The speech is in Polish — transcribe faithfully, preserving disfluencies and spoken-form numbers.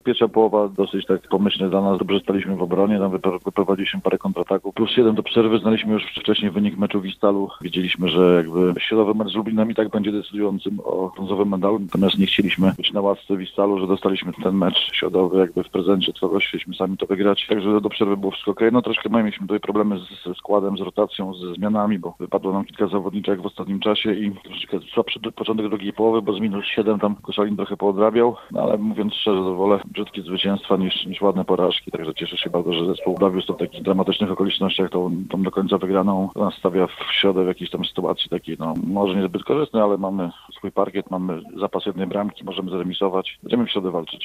Pierwsza połowa dosyć tak pomyślnie dla nas, dobrze staliśmy w obronie, tam wyprowadziliśmy parę kontrataków. Plus jeden do przerwy, znaliśmy już wcześniej wynik meczu Wistalu. Wiedzieliśmy, że jakby środowy mecz z Lublinem i tak będzie decydującym o brązowym medalu. Natomiast nie chcieliśmy być na łasce Wistalu, że dostaliśmy ten mecz środowy jakby w prezencie, co chcieliśmy sami to wygrać. Także do przerwy było wszystko okej. No troszkę mieliśmy tutaj problemy z, ze składem, z rotacją, ze zmianami, bo wypadło nam kilka zawodniczek w ostatnim czasie i troszeczkę słabszy początek drugiej połowy, bo z minus siedem tam Koszalin trochę poodrabiał. No ale mówiąc szczerze, to wolę brzydkie zwycięstwa niż, niż ładne porażki. Także cieszę się bardzo, że zespół bawił się w takich dramatycznych okolicznościach, tą, tą do końca wygraną. To nas stawia w środę w jakiejś tam sytuacji takiej, no może niezbyt korzystnej, ale mamy swój parkiet, mamy zapas jednej bramki, możemy zremisować. Będziemy w środę walczyć.